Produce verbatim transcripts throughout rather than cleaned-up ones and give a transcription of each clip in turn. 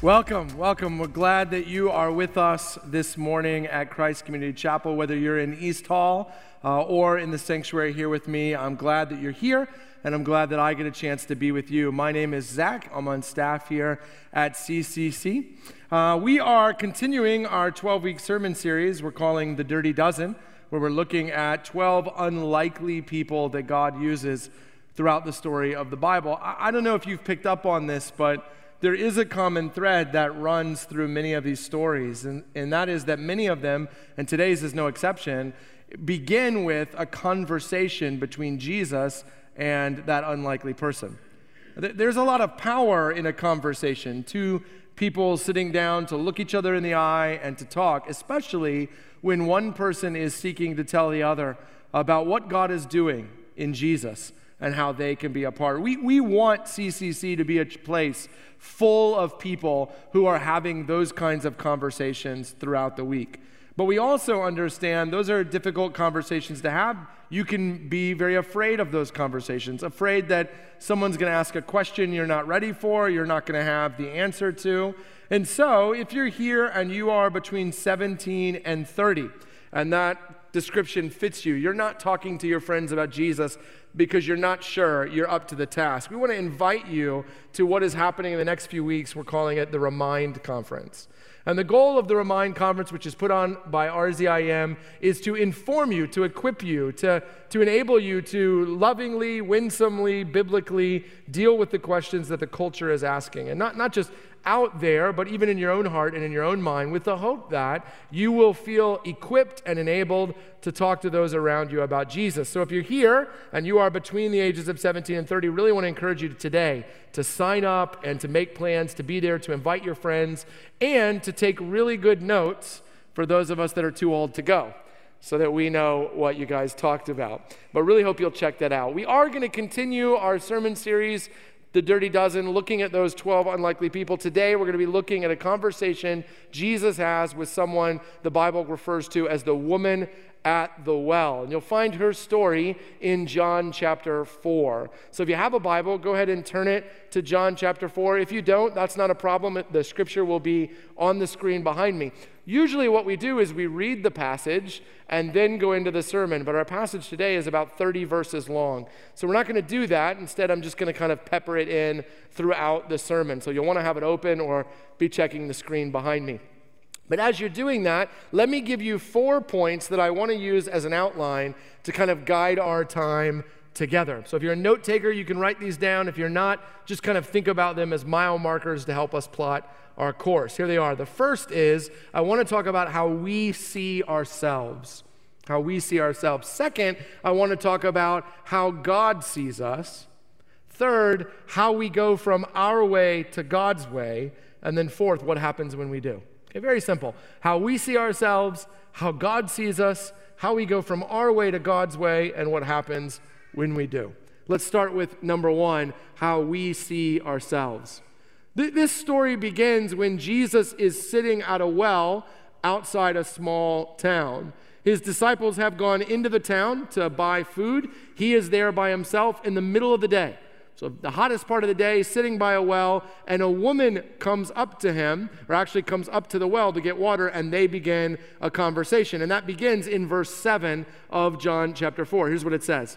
Welcome, welcome. We're glad that you are with us this morning at Christ Community Chapel, whether you're in East Hall uh, or in the sanctuary here with me. I'm glad that you're here, and I'm glad that I get a chance to be with you. My name is Zach. I'm on staff here at C C C. Uh, we are continuing our twelve-week sermon series we're calling The Dirty Dozen, where we're looking at twelve unlikely people that God uses throughout the story of the Bible. I, I don't know if you've picked up on this, but there is a common thread that runs through many of these stories, and, and that is that many of them, and today's is no exception, begin with a conversation between Jesus and that unlikely person. There's a lot of power in a conversation, two people sitting down to look each other in the eye and to talk, especially when one person is seeking to tell the other about what God is doing in Jesus and how they can be a part. We, we want C C C to be a place full of people who are having those kinds of conversations throughout the week. But we also understand those are difficult conversations to have. You can be very afraid of those conversations, afraid that someone's going to ask a question you're not ready for, you're not going to have the answer to. And so if you're here and you are between seventeen and thirty, and that description fits you, you're not talking to your friends about Jesus because you're not sure you're up to the task. We want to invite you to what is happening in the next few weeks. We're calling it the Remind Conference. And the goal of the Remind Conference, which is put on by R Z I M, is to inform you, to equip you, to, to enable you to lovingly, winsomely, biblically deal with the questions that the culture is asking. And not, not just out there, but even in your own heart and in your own mind, with the hope that you will feel equipped and enabled to talk to those around you about Jesus. So if you're here and you are between the ages of seventeen and thirty, really want to encourage you to today to sign up and to make plans, to be there, to invite your friends, and to take really good notes for those of us that are too old to go, so that we know what you guys talked about. But really hope you'll check that out. We are going to continue our sermon series, The Dirty Dozen, looking at those twelve unlikely people. Today, we're going to be looking at a conversation Jesus has with someone the Bible refers to as the woman at the well. And you'll find her story in John chapter four. So if you have a Bible, go ahead and turn it to John chapter four. If you don't, that's not a problem. The scripture will be on the screen behind me. Usually what we do is we read the passage and then go into the sermon, but our passage today is about thirty verses long. So we're not going to do that. Instead, I'm just going to kind of pepper it in throughout the sermon. So you'll want to have it open or be checking the screen behind me. But as you're doing that, let me give you four points that I want to use as an outline to kind of guide our time together. So if you're a note taker, you can write these down. If you're not, just kind of think about them as mile markers to help us plot our course. Here they are. The first is, I want to talk about how we see ourselves. How we see ourselves. Second, I want to talk about how God sees us. Third, how we go from our way to God's way. And then fourth, what happens when we do. Okay, very simple. How we see ourselves, how God sees us, how we go from our way to God's way, and what happens when we do. Let's start with number one, how we see ourselves. Th- this story begins when Jesus is sitting at a well outside a small town. His disciples have gone into the town to buy food. He is there by himself in the middle of the day. So the hottest part of the day, sitting by a well, and a woman comes up to him, or actually comes up to the well to get water, and they begin a conversation. And that begins in verse seven of John chapter four. Here's what it says.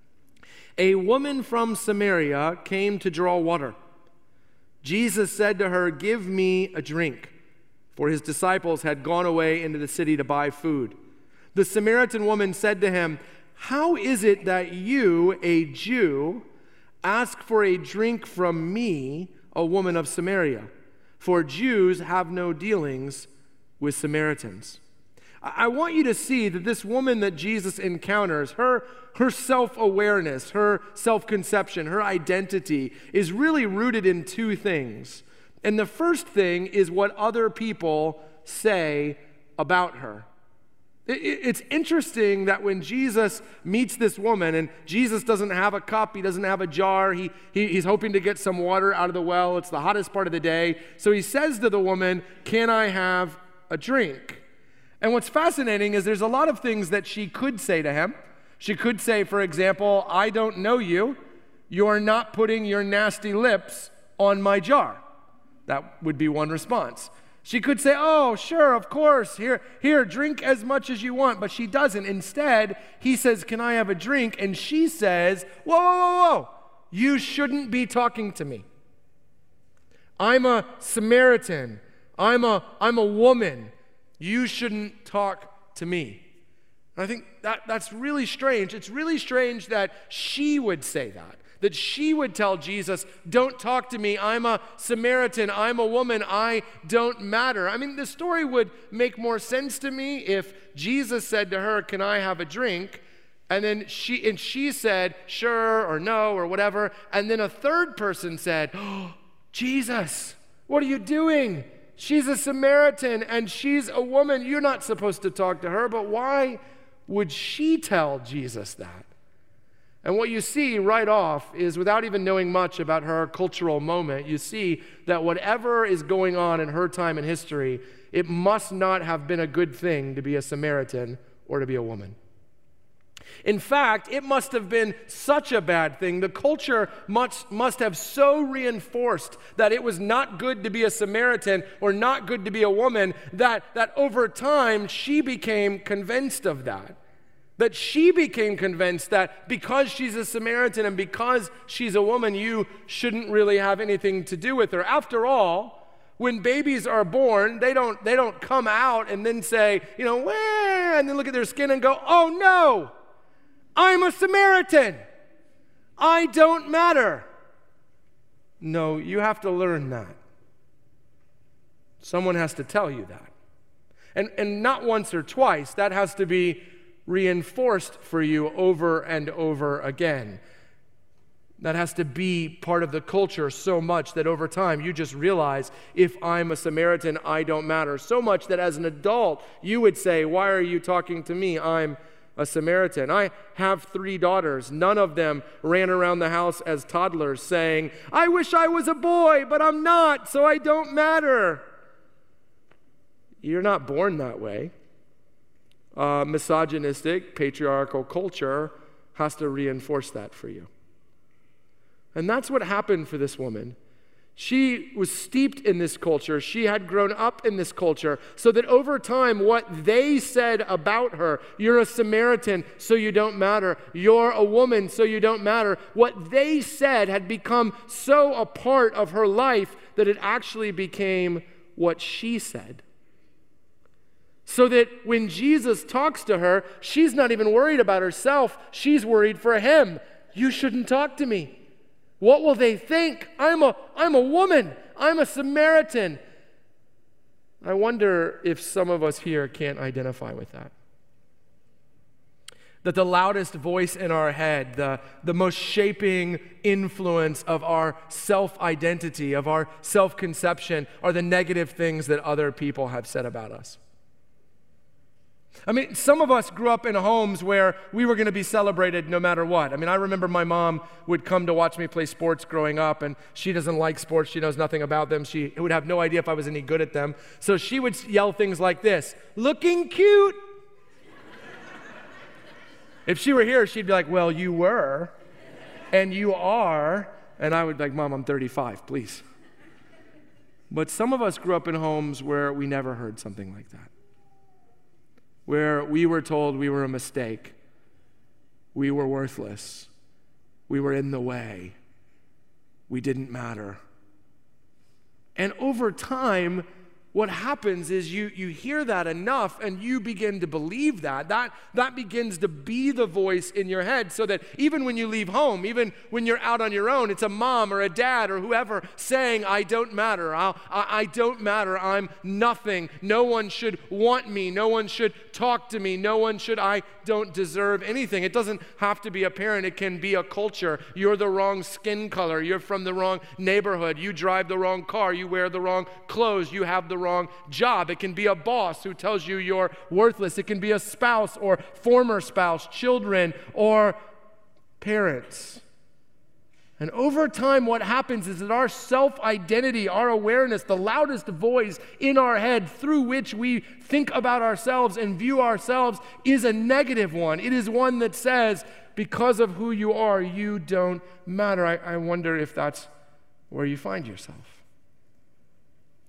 A woman from Samaria came to draw water. Jesus said to her, "Give me a drink," for his disciples had gone away into the city to buy food. The Samaritan woman said to him, "How is it that you, a Jew, ask for a drink from me, a woman of Samaria? For Jews have no dealings with Samaritans." I want you to see that this woman that Jesus encounters, her, her self-awareness, her self-conception, her identity is really rooted in two things. And the first thing is what other people say about her. It's interesting that when Jesus meets this woman, and Jesus doesn't have a cup, he doesn't have a jar, he, he, he's hoping to get some water out of the well. It's the hottest part of the day. So he says to the woman, "Can I have a drink?" And what's fascinating is there's a lot of things that she could say to him. She could say, for example, "I don't know you. You're not putting your nasty lips on my jar." That would be one response. She could say, oh, sure, of course, here, here, drink as much as you want, but she doesn't. Instead, he says, can I have a drink? And she says, whoa, whoa, whoa, whoa, you shouldn't be talking to me. I'm a Samaritan. I'm a, I'm a woman. You shouldn't talk to me. And I think that, that's really strange. It's really strange that she would say that. That she would tell Jesus, don't talk to me, I'm a Samaritan, I'm a woman, I don't matter. I mean, the story would make more sense to me if Jesus said to her, can I have a drink? And then she, and she said, sure, or no, or whatever. And then a third person said, oh, Jesus, what are you doing? She's a Samaritan and she's a woman. You're not supposed to talk to her, but why would she tell Jesus that? And what you see right off is, without even knowing much about her cultural moment, you see that whatever is going on in her time in history, it must not have been a good thing to be a Samaritan or to be a woman. In fact, it must have been such a bad thing. The culture must, must have so reinforced that it was not good to be a Samaritan or not good to be a woman that, that over time she became convinced of that. That she became convinced that because she's a Samaritan and because she's a woman, you shouldn't really have anything to do with her. After all, when babies are born, they don't, they don't come out and then say, you know, wah, and then look at their skin and go, oh no, I'm a Samaritan. I don't matter. No, you have to learn that. Someone has to tell you that. And, and not once or twice. That has to be reinforced for you over and over again. That has to be part of the culture so much that over time you just realize, if I'm a Samaritan, I don't matter. So much that as an adult you would say, why are you talking to me? I'm a Samaritan. I have three daughters. None of them ran around the house as toddlers saying, I wish I was a boy, but I'm not, so I don't matter. You're not born that way. Uh, misogynistic, patriarchal culture has to reinforce that for you. And that's what happened for this woman. She was steeped in this culture. She had grown up in this culture, so that over time, what they said about her, you're a Samaritan, so you don't matter. You're a woman, so you don't matter. What they said had become so a part of her life that it actually became what she said. So that when Jesus talks to her, she's not even worried about herself. She's worried for him. You shouldn't talk to me. What will they think? I'm a, I'm a woman. I'm a Samaritan. I wonder if some of us here can't identify with that. That the loudest voice in our head, the, the most shaping influence of our self-identity, of our self-conception, are the negative things that other people have said about us. I mean, some of us grew up in homes where we were going to be celebrated no matter what. I mean, I remember my mom would come to watch me play sports growing up, and she doesn't like sports. She knows nothing about them. She would have no idea if I was any good at them. So she would yell things like this, looking cute. If she were here, she'd be like, well, you were, and you are. And I would be like, Mom, I'm thirty-five, please. But some of us grew up in homes where we never heard something like that. Where we were told we were a mistake, we were worthless, we were in the way, we didn't matter. And over time, what happens is you, you hear that enough and you begin to believe that. that. That begins to be the voice in your head, so that even when you leave home, even when you're out on your own, it's a mom or a dad or whoever saying, I don't matter, I'll, I, I don't matter, I'm nothing, no one should want me, no one should talk to me, no one should, I don't deserve anything. It doesn't have to be a parent, it can be a culture. You're the wrong skin color, you're from the wrong neighborhood, you drive the wrong car, you wear the wrong clothes, you have the wrong job. It can be a boss who tells you you're worthless. It can be a spouse or former spouse, children, or parents. And over time, what happens is that our self-identity, our awareness, the loudest voice in our head through which we think about ourselves and view ourselves, is a negative one. It is one that says, because of who you are, you don't matter. I, I wonder if that's where you find yourself.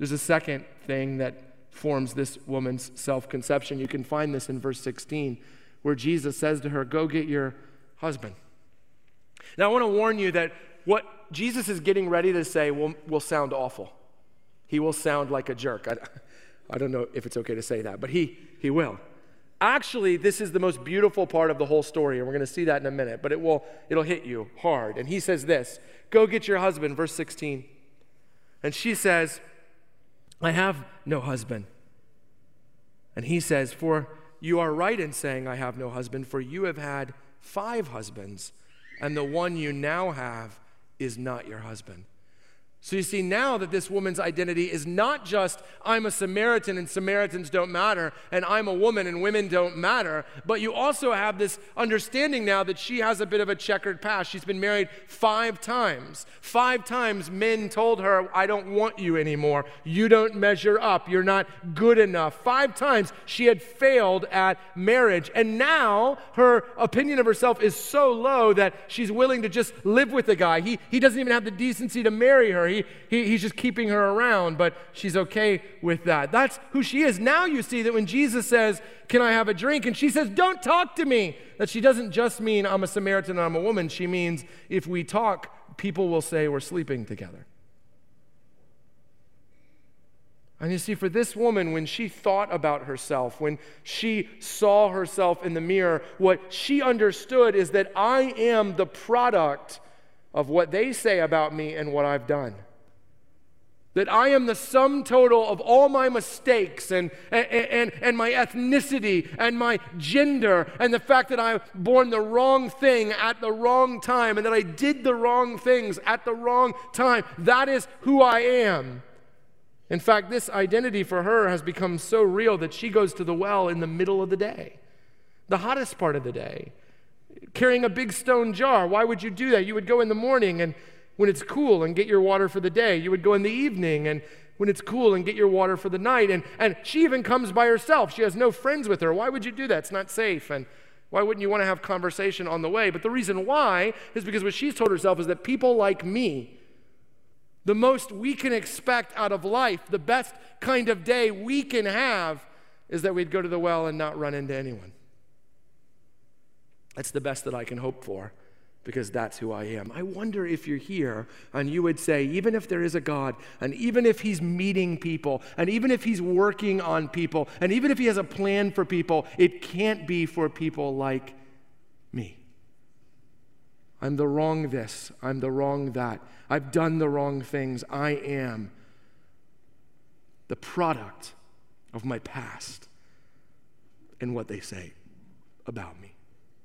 There's a second thing that forms this woman's self-conception. You can find this in verse sixteen, where Jesus says to her, go get your husband. Now, I want to warn you that what Jesus is getting ready to say will, will sound awful. He will sound like a jerk. I, I don't know if it's okay to say that, but he, he will. Actually, this is the most beautiful part of the whole story, and we're going to see that in a minute, but it will, it'll hit you hard. And he says this, go get your husband, verse sixteen. And she says, I have no husband. And he says, for you are right in saying I have no husband, for you have had five husbands, and the one you now have is not your husband. So you see now that this woman's identity is not just I'm a Samaritan and Samaritans don't matter, and I'm a woman and women don't matter, but you also have this understanding now that she has a bit of a checkered past. She's been married five times. Five times men told her, I don't want you anymore. You don't measure up. You're not good enough. Five times she had failed at marriage, and now her opinion of herself is so low that she's willing to just live with the guy. He, he doesn't even have the decency to marry her. He, he, he's just keeping her around, but she's okay with that. That's who she is. Now you see that when Jesus says, can I have a drink? And she says, don't talk to me. That she doesn't just mean I'm a Samaritan and I'm a woman. She means if we talk, people will say we're sleeping together. And you see, for this woman, when she thought about herself, when she saw herself in the mirror, what she understood is that I am the product of what they say about me and what I've done. That I am the sum total of all my mistakes and, and, and, and my ethnicity and my gender and the fact that I born the wrong thing at the wrong time and that I did the wrong things at the wrong time. That is who I am. In fact, this identity for her has become so real that she goes to the well in the middle of the day, the hottest part of the day, carrying a big stone jar. Why would you do that? You would go in the morning and when it's cool and get your water for the day. You would go in the evening and when it's cool and get your water for the night. And, and she even comes by herself. She has no friends with her. Why would you do that? It's not safe. And why wouldn't you want to have conversation on the way? But the reason why is because what she's told herself is that people like me, the most we can expect out of life, the best kind of day we can have is that we'd go to the well and not run into anyone. That's the best that I can hope for because that's who I am. I wonder if you're here and you would say, even if there is a God, and even if he's meeting people, and even if he's working on people, and even if he has a plan for people, it can't be for people like me. I'm the wrong this, I'm the wrong that. I've done the wrong things. I am the product of my past and what they say about me.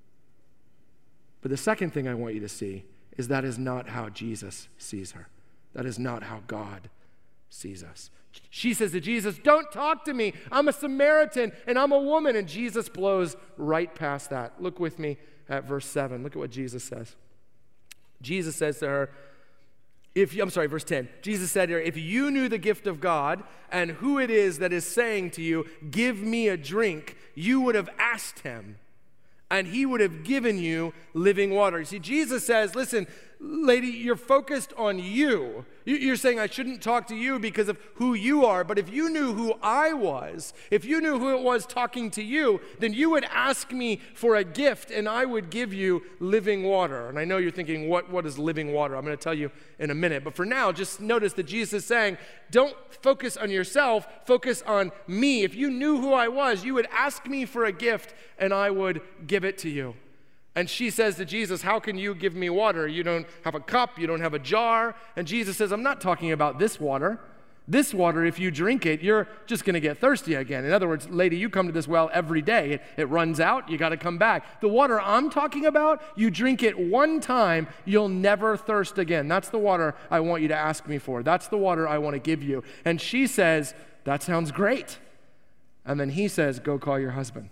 But the second thing I want you to see is that is not how Jesus sees her. That is not how God sees us. She says to Jesus, don't talk to me. I'm a Samaritan and I'm a woman. And Jesus blows right past that. Look with me at verse seven. Look at what Jesus says. Jesus says to her, if you, I'm sorry, verse ten. Jesus said to her, if you knew the gift of God and who it is that is saying to you, give me a drink, you would have asked him, and he would have given you living water. You see, Jesus says, listen, lady, you're focused on you. You're saying I shouldn't talk to you because of who you are, but if you knew who I was, if you knew who it was talking to you, then you would ask me for a gift and I would give you living water. And I know you're thinking, what, what is living water? I'm going to tell you in a minute. But for now, just notice that Jesus is saying, don't focus on yourself, focus on me. If you knew who I was, you would ask me for a gift and I would give it to you. And she says to Jesus, how can you give me water? You don't have a cup, you don't have a jar. And Jesus says, I'm not talking about this water. This water, if you drink it, you're just going to get thirsty again. In other words, lady, you come to this well every day. It, it runs out, you got to come back. The water I'm talking about, you drink it one time, you'll never thirst again. That's the water I want you to ask me for. That's the water I want to give you. And she says, that sounds great. And then he says, go call your husband.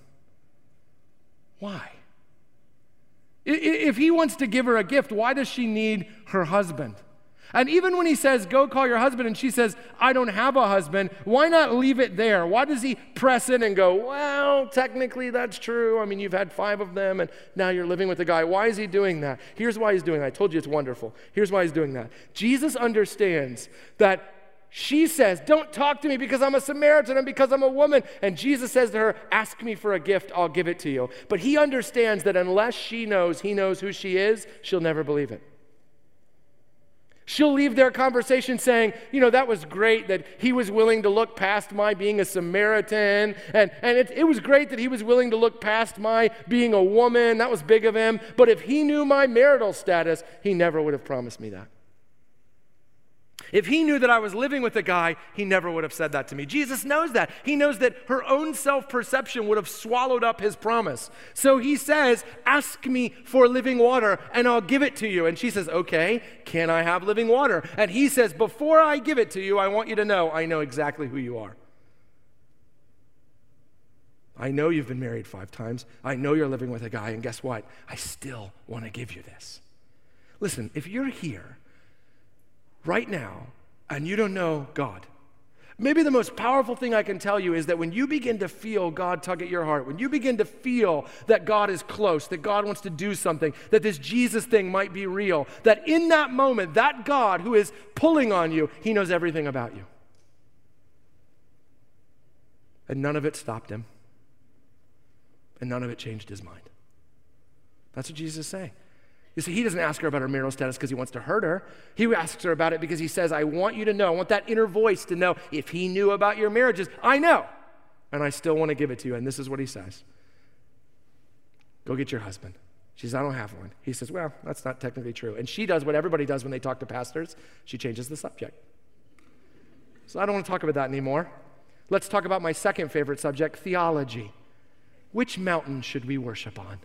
Why? If he wants to give her a gift, why does she need her husband? And even when he says, go call your husband, and she says, I don't have a husband, why not leave it there? Why does he press in and go, well, technically that's true. I mean, you've had five of them, and now you're living with a guy. Why is he doing that? Here's why he's doing that. I told you it's wonderful. Here's why he's doing that. Jesus understands that She says, don't talk to me because I'm a Samaritan and because I'm a woman. And Jesus says to her, ask me for a gift, I'll give it to you. But he understands that unless she knows he knows who she is, she'll never believe it. She'll leave their conversation saying, you know, that was great that he was willing to look past my being a Samaritan. And, and it, it was great that he was willing to look past my being a woman. That was big of him. But if he knew my marital status, he never would have promised me that. If he knew that I was living with a guy, he never would have said that to me. Jesus knows that. He knows that her own self-perception would have swallowed up his promise. So he says, ask me for living water and I'll give it to you. And she says, okay, can I have living water? And he says, before I give it to you, I want you to know I know exactly who you are. I know you've been married five times. I know you're living with a guy. And guess what? I still want to give you this. Listen, if you're here right now, and you don't know God, maybe the most powerful thing I can tell you is that when you begin to feel God tug at your heart, when you begin to feel that God is close, that God wants to do something, that this Jesus thing might be real, that in that moment, that God who is pulling on you, he knows everything about you. And none of it stopped him. And none of it changed his mind. That's what Jesus is saying. You see, he doesn't ask her about her marital status because he wants to hurt her. He asks her about it because he says, I want you to know, I want that inner voice to know, if he knew about your marriages, I know, and I still want to give it to you. And this is what he says. Go get your husband. She says, I don't have one. He says, well, that's not technically true. And she does what everybody does when they talk to pastors. She changes the subject. So I don't want to talk about that anymore. Let's talk about my second favorite subject, theology. Which mountain should we worship on?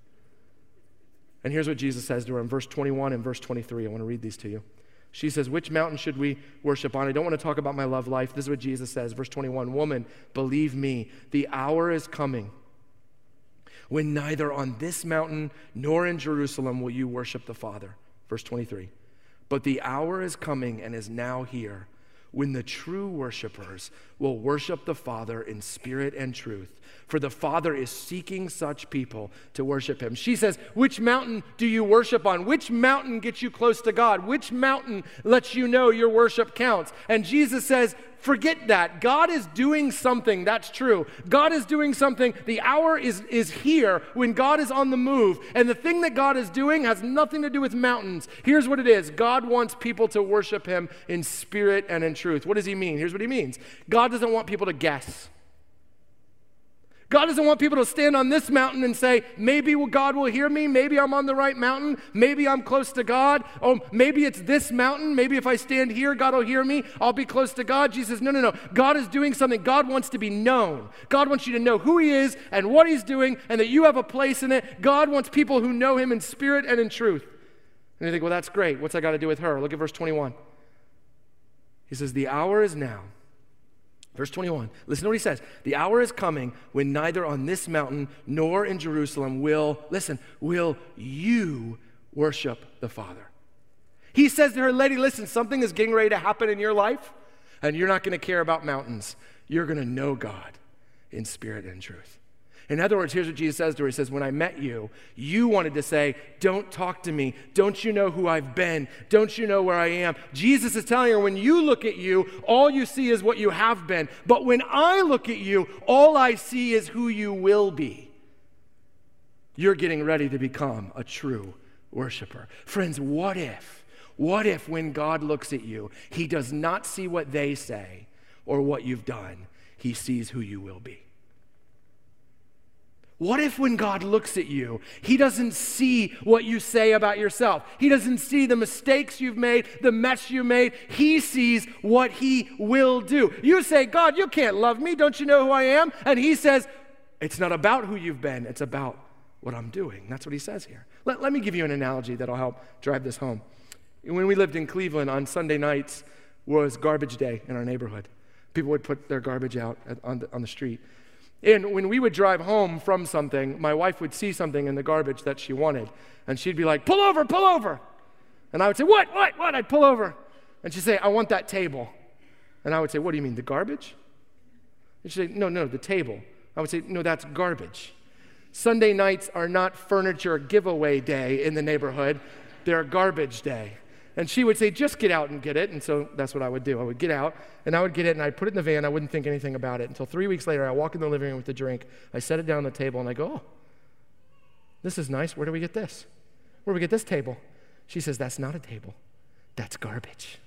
And here's what Jesus says to her in verse twenty-one and verse twenty-three. I want to read these to you. She says, which mountain should we worship on? I don't want to talk about my love life. This is what Jesus says, verse twenty-one. Woman, believe me, the hour is coming when neither on this mountain nor in Jerusalem will you worship the Father. Verse twenty-three. But the hour is coming and is now here when the true worshipers will worship the Father in spirit and truth. For the Father is seeking such people to worship him. She says, which mountain do you worship on? Which mountain gets you close to God? Which mountain lets you know your worship counts? And Jesus says, forget that. God is doing something. That's true. God is doing something. The hour is, is here when God is on the move. And the thing that God is doing has nothing to do with mountains. Here's what it is. God wants people to worship him in spirit and in truth. What does he mean? Here's what he means. God doesn't want people to guess. God doesn't want people to stand on this mountain and say, maybe God will hear me, maybe I'm on the right mountain, maybe I'm close to God, oh, maybe it's this mountain, maybe if I stand here, God will hear me, I'll be close to God. Jesus says, no, no, no, God is doing something. God wants to be known. God wants you to know who he is and what he's doing and that you have a place in it. God wants people who know him in spirit and in truth. And you think, well, that's great. What's that got to do with her? Look at verse twenty-one. He says, the hour is now. Verse twenty-one, listen to what he says. The hour is coming when neither on this mountain nor in Jerusalem will, listen, will you worship the Father. He says to her, lady, listen, something is getting ready to happen in your life, and you're not going to care about mountains. You're going to know God in spirit and truth. In other words, here's what Jesus says to her. He says, when I met you, you wanted to say, don't talk to me. Don't you know who I've been? Don't you know where I am? Jesus is telling her, when you look at you, all you see is what you have been. But when I look at you, all I see is who you will be. You're getting ready to become a true worshiper. Friends, what if, what if when God looks at you, he does not see what they say or what you've done, he sees who you will be? What if when God looks at you, he doesn't see what you say about yourself? He doesn't see the mistakes you've made, the mess you made. He sees what he will do. You say, God, you can't love me. Don't you know who I am? And he says, it's not about who you've been. It's about what I'm doing. That's what he says here. Let, let me give you an analogy that'll help drive this home. When we lived in Cleveland, on Sunday nights was garbage day in our neighborhood. People would put their garbage out at, on, the, on the street. And when we would drive home from something, my wife would see something in the garbage that she wanted. And she'd be like, pull over, pull over. And I would say, what, what, what? I'd pull over. And she'd say, I want that table. And I would say, what do you mean, the garbage? And she'd say, no, no, the table. I would say, no, that's garbage. Sunday nights are not furniture giveaway day in the neighborhood. They're garbage day. And she would say, just get out and get it. And so that's what I would do. I would get out, and I would get it, and I'd put it in the van. I wouldn't think anything about it until three weeks later, I walk in the living room with the drink. I set it down on the table, and I go, oh, this is nice. Where do we get this? Where do we get this table? She says, that's not a table. That's garbage.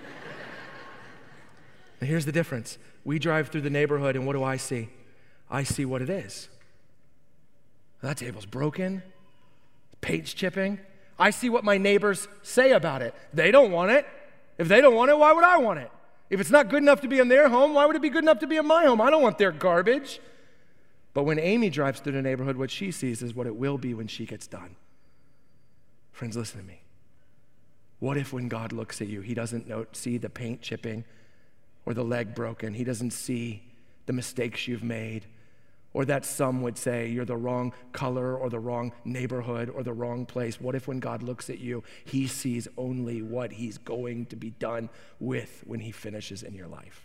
And here's the difference. We drive through the neighborhood, and what do I see? I see what it is. That table's broken, paint's chipping. I see what my neighbors say about it. They don't want it. If they don't want it, why would I want it? If it's not good enough to be in their home, why would it be good enough to be in my home? I don't want their garbage. But when Amy drives through the neighborhood, what she sees is what it will be when she gets done. Friends, listen to me. What if when God looks at you, he doesn't note, see the paint chipping or the leg broken? He doesn't see the mistakes you've made, or that some would say you're the wrong color or the wrong neighborhood or the wrong place. What if when God looks at you, he sees only what he's going to be done with when he finishes in your life?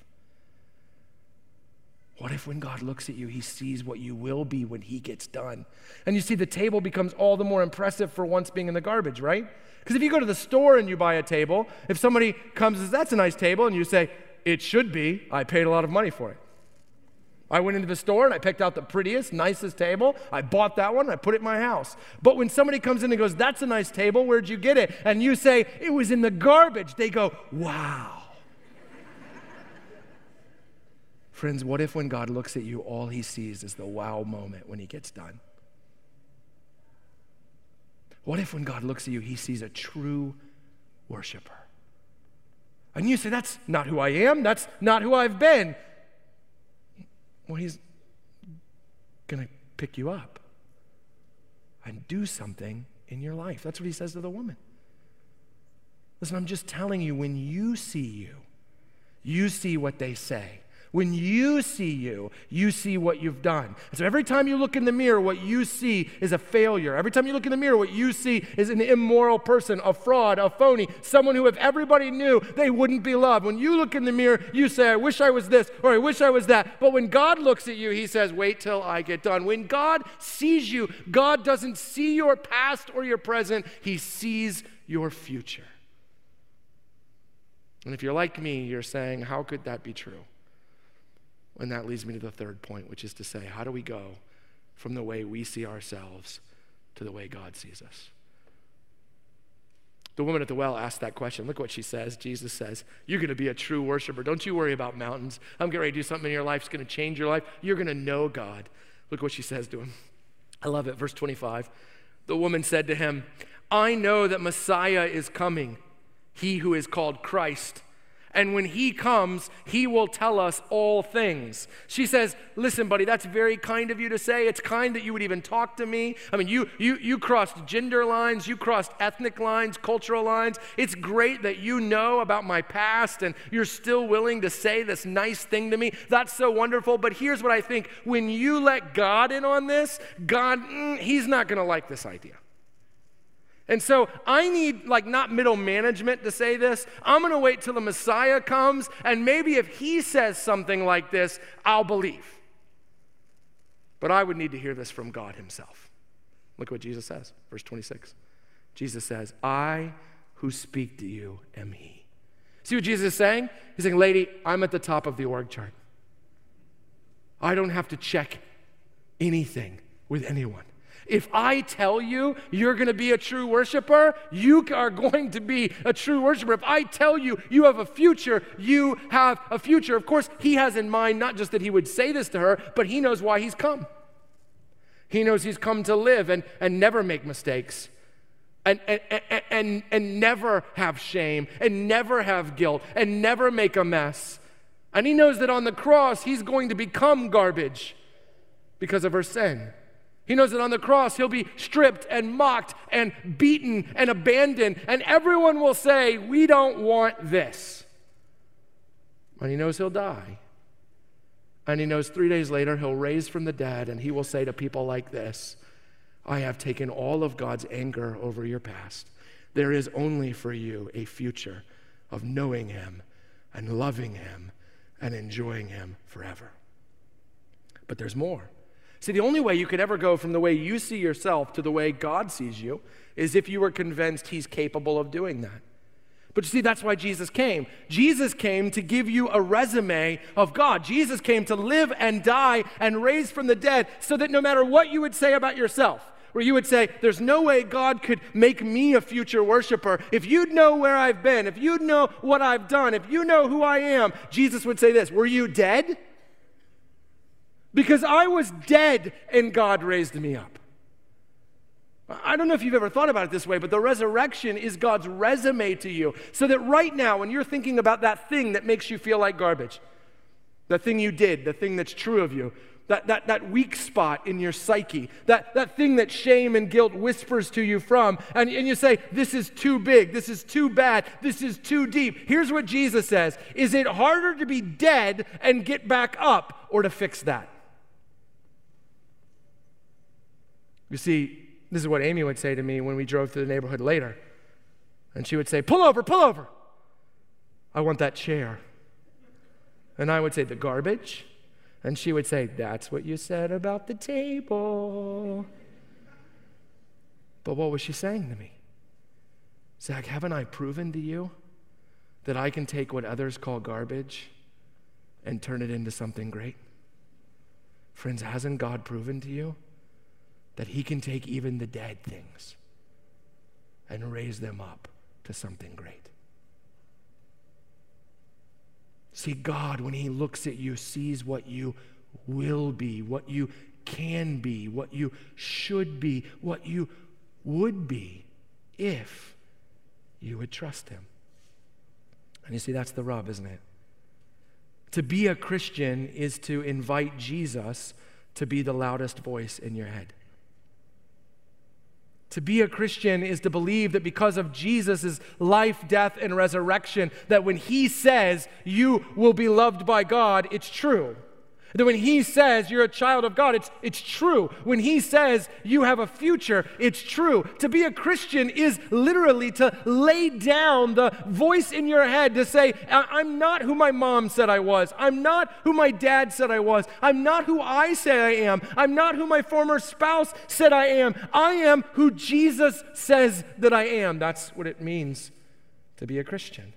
What if when God looks at you, he sees what you will be when he gets done? And you see, the table becomes all the more impressive for once being in the garbage, right? Because if you go to the store and you buy a table, if somebody comes and says, that's a nice table, and you say, it should be, I paid a lot of money for it. I went into the store and I picked out the prettiest, nicest table. I bought that one and I put it in my house. But when somebody comes in and goes, that's a nice table, where'd you get it? And you say, it was in the garbage. They go, wow. Friends, what if when God looks at you, all he sees is the wow moment when he gets done? What if when God looks at you, he sees a true worshiper? And you say, that's not who I am. That's not who I've been. Well, he's going to pick you up and do something in your life. That's what he says to the woman. Listen, I'm just telling you, when you see you, you see what they say. When you see you, you see what you've done. And so every time you look in the mirror, what you see is a failure. Every time you look in the mirror, what you see is an immoral person, a fraud, a phony, someone who if everybody knew, they wouldn't be loved. When you look in the mirror, you say, I wish I was this, or I wish I was that. But when God looks at you, he says, wait till I get done. When God sees you, God doesn't see your past or your present. He sees your future. And if you're like me, you're saying, how could that be true? And that leads me to the third point, which is to say, how do we go from the way we see ourselves to the way God sees us? The woman at the well asked that question. Look what she says. Jesus says, you're going to be a true worshiper. Don't you worry about mountains. I'm getting ready to do something in your life. It's going to change your life. You're going to know God. Look what she says to him. I love it. Verse twenty-five. The woman said to him, I know that Messiah is coming, he who is called Christ. And when he comes, he will tell us all things. She says, listen, buddy, that's very kind of you to say. It's kind that you would even talk to me. I mean, you, you, you crossed gender lines. You crossed ethnic lines, cultural lines. It's great that you know about my past and you're still willing to say this nice thing to me. That's so wonderful. But here's what I think. When you let God in on this, God, mm, he's not going to like this idea. And so I need, like, not middle management to say this. I'm going to wait till the Messiah comes, and maybe if he says something like this, I'll believe. But I would need to hear this from God himself. Look what Jesus says, verse twenty-six. Jesus says, I who speak to you am he. See what Jesus is saying? He's saying, lady, I'm at the top of the org chart. I don't have to check anything with anyone. If I tell you you're going to be a true worshiper, you are going to be a true worshiper. If I tell you you have a future, you have a future. Of course, he has in mind not just that he would say this to her, but he knows why he's come. He knows he's come to live and, and never make mistakes. And, and, and, and, and never have shame, and never have guilt, and never make a mess. And he knows that on the cross, he's going to become garbage because of her sin. He knows that on the cross, he'll be stripped and mocked and beaten and abandoned, and everyone will say, we don't want this. And he knows he'll die. And he knows three days later, he'll raise from the dead, and he will say to people like this, I have taken all of God's anger over your past. There is only for you a future of knowing him and loving him and enjoying him forever. But there's more. See, the only way you could ever go from the way you see yourself to the way God sees you is if you were convinced he's capable of doing that. But you see, that's why Jesus came. Jesus came to give you a resume of God. Jesus came to live and die and raise from the dead so that no matter what you would say about yourself, where you would say, there's no way God could make me a future worshiper. If you'd know where I've been, if you'd know what I've done, if you know who I am, Jesus would say this, were you dead? Because I was dead and God raised me up. I don't know if you've ever thought about it this way, but the resurrection is God's resume to you. So that right now, when you're thinking about that thing that makes you feel like garbage, the thing you did, the thing that's true of you, that, that, that weak spot in your psyche, that, that thing that shame and guilt whispers to you from, and, and you say, this is too big, this is too bad, this is too deep. Here's what Jesus says, is it harder to be dead and get back up or to fix that? You see, this is what Amy would say to me when we drove through the neighborhood later. And she would say, pull over, pull over. I want that chair. And I would say, the garbage? And she would say, that's what you said about the table. But what was she saying to me? Zach, haven't I proven to you that I can take what others call garbage and turn it into something great? Friends, hasn't God proven to you that he can take even the dead things and raise them up to something great? See, God, when he looks at you, sees what you will be, what you can be, what you should be, what you would be if you would trust him. And you see, that's the rub, isn't it? To be a Christian is to invite Jesus to be the loudest voice in your head. To be a Christian is to believe that because of Jesus' life, death, and resurrection, that when he says you will be loved by God, it's true. That when he says you're a child of God, it's, it's true. When he says you have a future, it's true. To be a Christian is literally to lay down the voice in your head to say, I'm not who my mom said I was. I'm not who my dad said I was. I'm not who I say I am. I'm not who my former spouse said I am. I am who Jesus says that I am. That's what it means to be a Christian.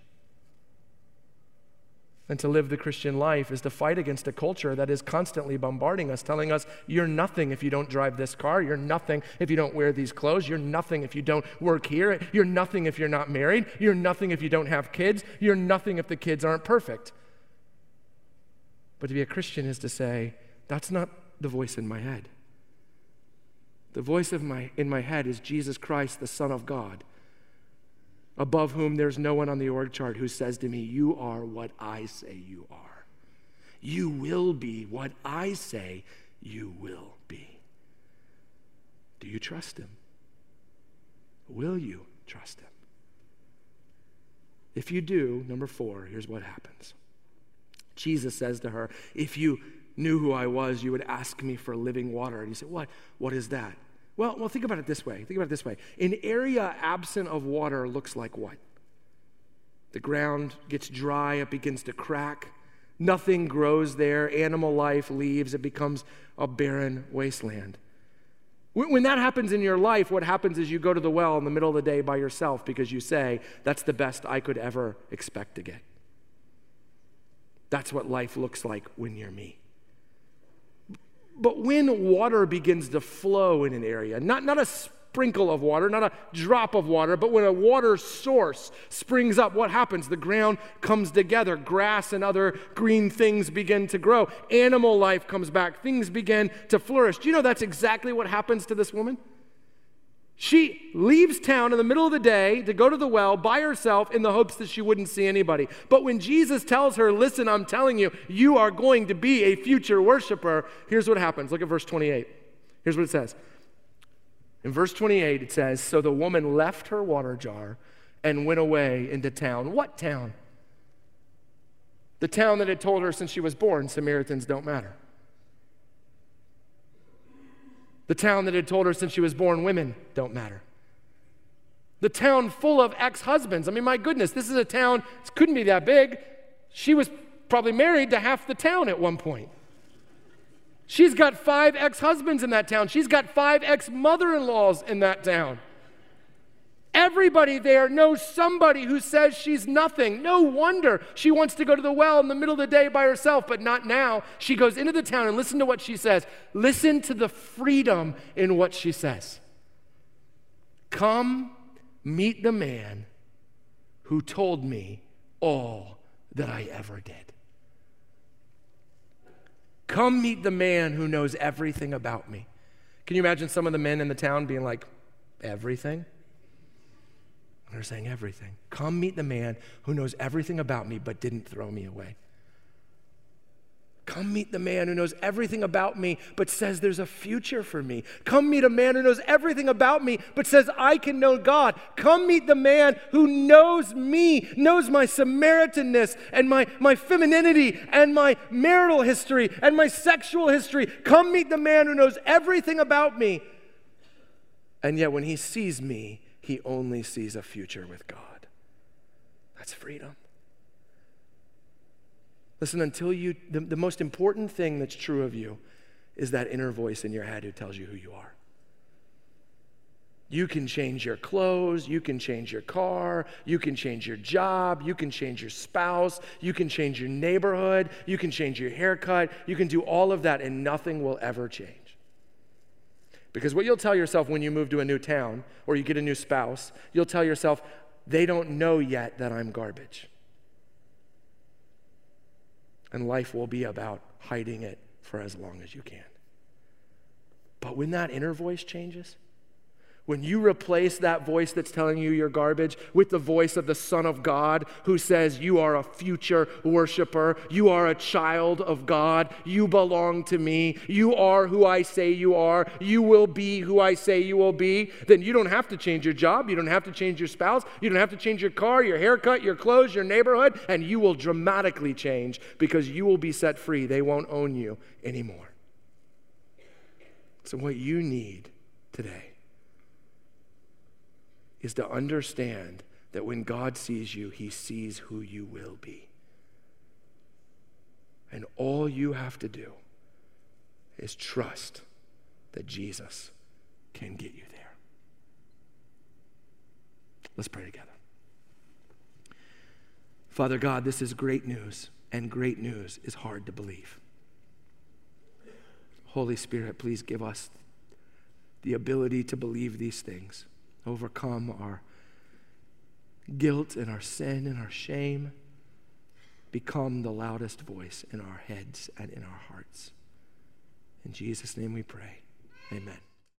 And to live the Christian life is to fight against a culture that is constantly bombarding us, telling us, you're nothing if you don't drive this car. You're nothing if you don't wear these clothes. You're nothing if you don't work here. You're nothing if you're not married. You're nothing if you don't have kids. You're nothing if the kids aren't perfect. But to be a Christian is to say, that's not the voice in my head. The voice of my in my head is Jesus Christ, the Son of God, above whom there's no one on the org chart who says to me, you are what I say you are. You will be what I say you will be. Do you trust him? Will you trust him? If you do, number four, here's what happens. Jesus says to her, if you knew who I was, you would ask me for living water. And you say, what? What is that? Well, well, think about it this way. Think about it this way. An area absent of water looks like what? The ground gets dry, it begins to crack. Nothing grows there. Animal life leaves. It becomes a barren wasteland. When that happens in your life, what happens is you go to the well in the middle of the day by yourself because you say, that's the best I could ever expect to get. That's what life looks like when you're me. But when water begins to flow in an area, not, not a sprinkle of water, not a drop of water, but when a water source springs up, what happens? The ground comes together. Grass and other green things begin to grow. Animal life comes back. Things begin to flourish. Do you know that's exactly what happens to this woman? She leaves town in the middle of the day to go to the well by herself in the hopes that she wouldn't see anybody. But when Jesus tells her, listen, I'm telling you, you are going to be a future worshiper, here's what happens. Look at verse twenty-eight. Here's what it says. In verse twenty-eight, it says, so the woman left her water jar and went away into town. What town? The town that had told her since she was born, Samaritans don't matter. The town that had told her since she was born, women don't matter. The town full of ex-husbands. I mean, my goodness, this is a town, it couldn't be that big. She was probably married to half the town at one point. She's got five ex-husbands in that town. She's got five ex-mother-in-laws in that town. Everybody there knows somebody who says she's nothing. No wonder she wants to go to the well in the middle of the day by herself, but not now. She goes into the town and listen to what she says. Listen to the freedom in what she says. Come meet the man who told me all that I ever did. Come meet the man who knows everything about me. Can you imagine some of the men in the town being like, everything? And they're saying everything. Come meet the man who knows everything about me but didn't throw me away. Come meet the man who knows everything about me but says there's a future for me. Come meet a man who knows everything about me but says I can know God. Come meet the man who knows me, knows my Samaritanness and my, my femininity and my marital history and my sexual history. Come meet the man who knows everything about me. And yet when he sees me, he only sees a future with God. That's freedom. Listen, until you, the, the most important thing that's true of you is that inner voice in your head who tells you who you are. You can change your clothes, you can change your car, you can change your job, you can change your spouse, you can change your neighborhood, you can change your haircut, you can do all of that and nothing will ever change. Because what you'll tell yourself when you move to a new town or you get a new spouse, you'll tell yourself, they don't know yet that I'm garbage. And life will be about hiding it for as long as you can. But when that inner voice changes, when you replace that voice that's telling you you're garbage with the voice of the Son of God who says you are a future worshiper, you are a child of God, you belong to me, you are who I say you are, you will be who I say you will be, then you don't have to change your job, you don't have to change your spouse, you don't have to change your car, your haircut, your clothes, your neighborhood, and you will dramatically change because you will be set free. They won't own you anymore. So what you need today is to understand that when God sees you, he sees who you will be. And all you have to do is trust that Jesus can get you there. Let's pray together. Father God, this is great news, and great news is hard to believe. Holy Spirit, please give us the ability to believe these things. Overcome our guilt and our sin and our shame. Become the loudest voice in our heads and in our hearts. In Jesus' name we pray. Amen.